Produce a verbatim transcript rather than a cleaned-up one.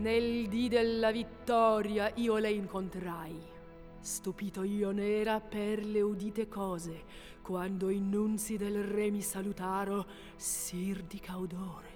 Nel dì della vittoria io le incontrai. Stupito io n'era per le udite cose, quando i nunzi del re mi salutaro, sir di caudore.